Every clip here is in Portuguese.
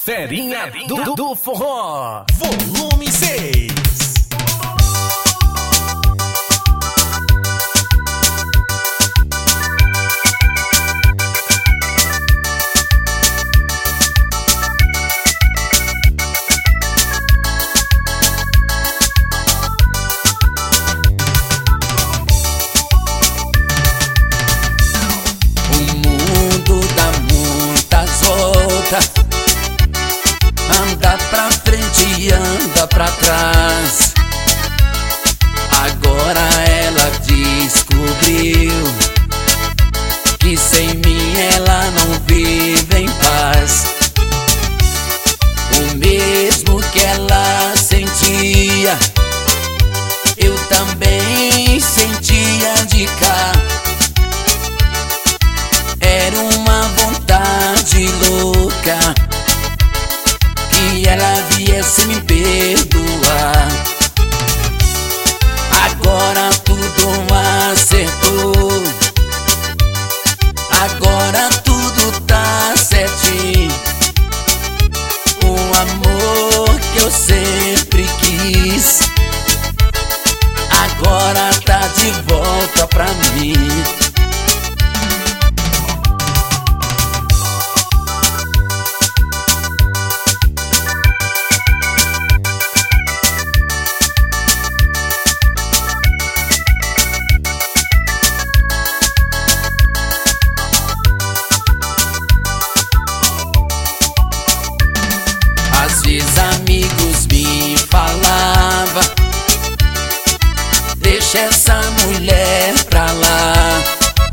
Ferinha do Forró, volume 6. O mundo dá muitas voltas, anda pra frente e anda pra trás. Agora ela descobriu que sem mim ela não vive em paz. O mesmo que ela sentia, eu também sentia de cá. Era uma vontade louca que ela viesse me perdoar. Agora tudo acertou, agora tudo tá certinho. O amor que eu sempre quis agora tá de volta pra mim. Às vezes amigos me falavam: deixa essa mulher pra lá,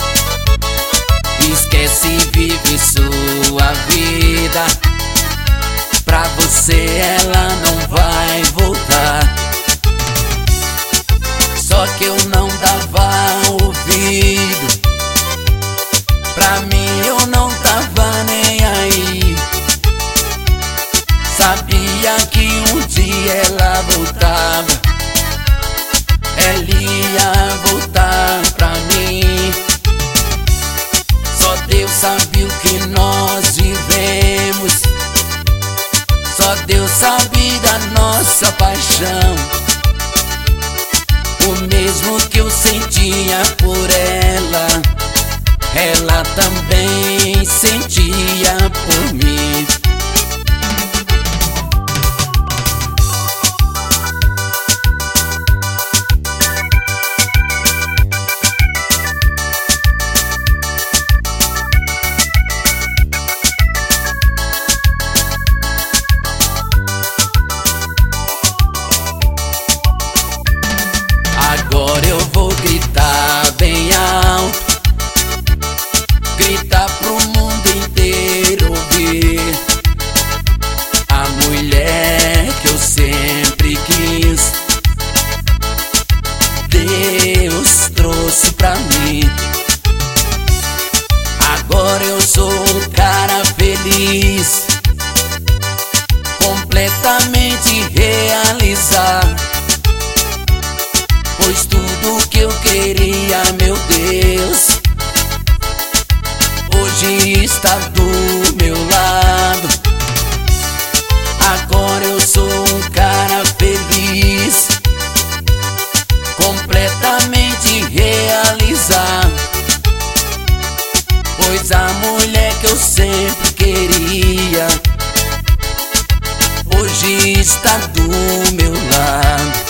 esquece e vive sua vida. Pra você ela não vai voltar. Só que eu não dava ouvido, pra mim eu não tava nem aí. Sabia que um dia ela voltava, ela ia voltar pra mim. Só Deus sabe o que nós vivemos, só Deus sabe da nossa paixão. O mesmo que eu sentia por ela, ela também sentia por mim. Agora eu vou gritar bem alto, gritar pro mundo inteiro ouvir. A mulher que eu sempre quis, Deus trouxe pra mim. Agora eu sou um cara feliz, completamente realizado. Pois tudo que eu queria, meu Deus, hoje está do meu lado. Agora eu sou um cara feliz, completamente realizado. Pois a mulher que eu sempre queria, hoje está do meu lado.